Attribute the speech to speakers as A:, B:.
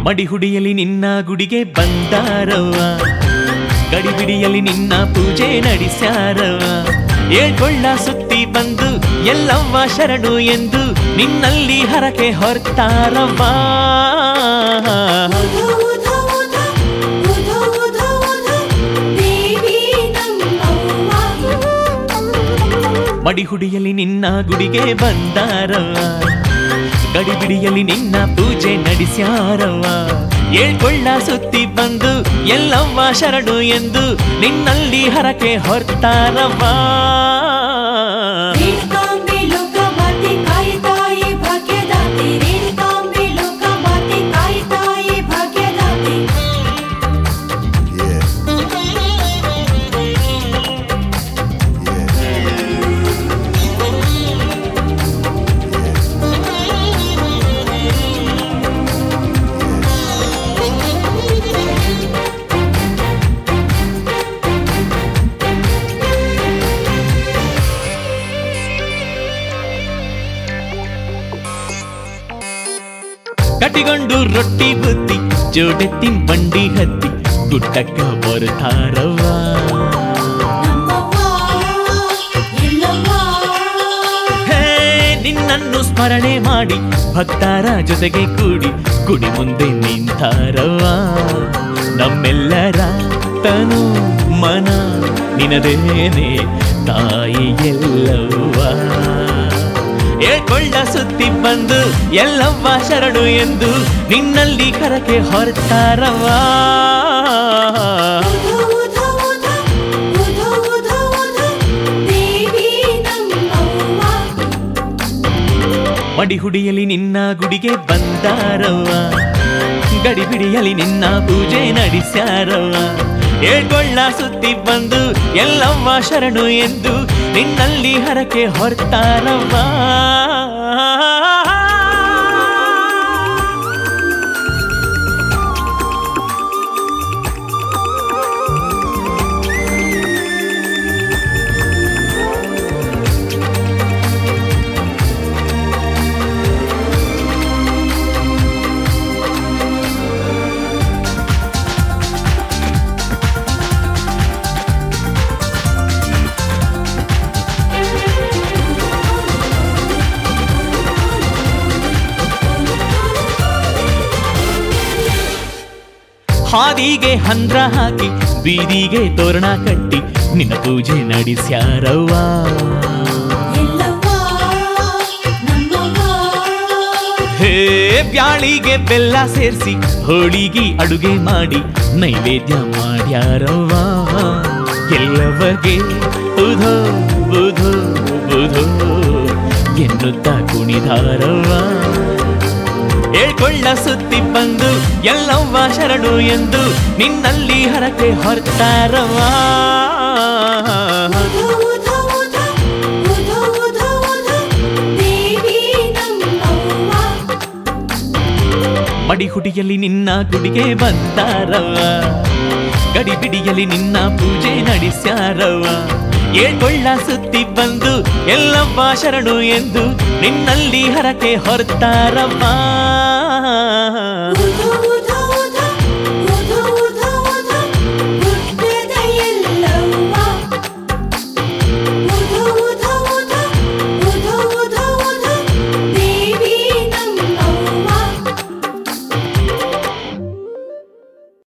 A: ಮಡಿಹುಡಿಯಲ್ಲಿ ನಿನ್ನ ಗುಡಿಗೆ ಬಂದಾರವ್ವ, ಗಡಿಬಿಡಿಯಲ್ಲಿ ನಿನ್ನ ಪೂಜೆ ನಡೆಸ್ಯಾರವ್ವ. ಏಳ್ಕೊಳ್ಳ ಸುತ್ತಿ ಬಂದು ಎಲ್ಲವ್ವ ಶರಣು ಎಂದು ನಿನ್ನಲ್ಲಿ ಹರಕೆ ಹೊರ್ತಾರವ್ವ. ಮಡಿಹುಡಿಯಲ್ಲಿ ನಿನ್ನ ಗುಡಿಗೆ ಬಂದಾರವ್ವ, ಗಡಿಬಿಡಿಯಲ್ಲಿ ನಿನ್ನ ಪೂಜೆ ನಡೆಸ್ಯಾರವ್ವ. ಏಳ್ಕೊಳ್ಳ ಸುತ್ತಿ ಬಂದು ಎಲ್ಲವ್ವ ಶರಣು ಎಂದು ನಿನ್ನಲ್ಲಿ ಹರಕೆ ಹೊರ್ತಾರವ್ವ. ಕಟ್ಟಿಕೊಂಡು ರೊಟ್ಟಿ ಬುತ್ತಿ ಜೋಡೆತ್ತಿನ ಬಂಡಿ ಹತ್ತಿ ಗುಡ್ಡಕ್ಕ ಬರ್ತಾರವ್ವ. ಹೇ ನಿನ್ನನ್ನು ಸ್ಮರಣೆ ಮಾಡಿ ಭಕ್ತರ ಜೊತೆಗೆ ಕೂಡಿ ಗುಡಿ ಮುಂದೆ ನಿಂತಾರವ್ವ. ನಮ್ಮೆಲ್ಲರ ತನು ಮನ ನಿನದೇನೆ ತಾಯಿ ಎಲ್ಲವ್ವ. ಏಳ್ಕೊಳ್ಳ ಸುತ್ತಿ ಬಂದು ಎಲ್ಲವ್ವ ಶರಣು ಎಂದು ನಿನ್ನಲ್ಲಿ ಕರಕೆ ಹೊರತಾರವ್ವ. ಮಡಿಹುಡಿಯಲ್ಲಿ ನಿನ್ನ ಗುಡಿಗೆ ಬಂದಾರವ್ವ, ಗಡಿಬಿಡಿಯಲ್ಲಿ ನಿನ್ನ ಪೂಜೆ ನಡೆಸ್ಯಾರವ್ವ. ಏಳ್ಕೊಳ್ಳ ಸುತ್ತಿ ಬಂದು ಎಲ್ಲವ್ವ ಶರಣು ಎಂದು ನಿನ್ನಲ್ಲಿ ಹರಕೆ ಹೊರ್ತಾರವ್ವ. ಹಾದಿಗೆ ಹಂದ್ರ ಹಾಕಿ ಬೀದಿಗೆ ತೋರಣ ಕಟ್ಟಿ ನಿನ್ನ ಪೂಜೆ ನಡೆಸ್ಯಾರವ್ವ. ಹೇ ಬ್ಯಾಳಿಗೆ ಬೆಲ್ಲ ಸೇರಿಸಿ ಹೋಳಿಗೆ ಅಡುಗೆ ಮಾಡಿ ನೈವೇದ್ಯ ಮಾಡ್ಯಾರವ್ವ. ಎಲ್ಲವಗೆ ಉಧೋ ಬುಧೋ ಬುಧೋ ಎನ್ನುತ್ತ ಕುಣಿದಾರವ್ವ. ಏಳ್ಕೊಳ್ಳ ಸುತ್ತಿ ಬಂದು ಎಲ್ಲವ್ವ ಶರಣು ಎಂದು ನಿನ್ನಲ್ಲಿ ಹರಕೆ ಹೊರ್ತಾರವ್ವ. ಮಡಿಹುಡಿಯಲ್ಲಿ ನಿನ್ನ ಗುಡಿಗೆ ಬಂದಾರವ್ವ, ಗಡಿಬಿಡಿಯಲ್ಲಿ ನಿನ್ನ ಪೂಜೆ ನಡೆಸ್ಯಾರವ್ವ. ಏಳ್ಕೊಳ್ಳ ಸುತ್ತಿ ಬಂದು ಎಲ್ಲವ್ವ ಶರಣು ಎಂದು ನಿನ್ನಲ್ಲಿ ಹರಕೆ ಹೊರ್ತಾರವ್ವ.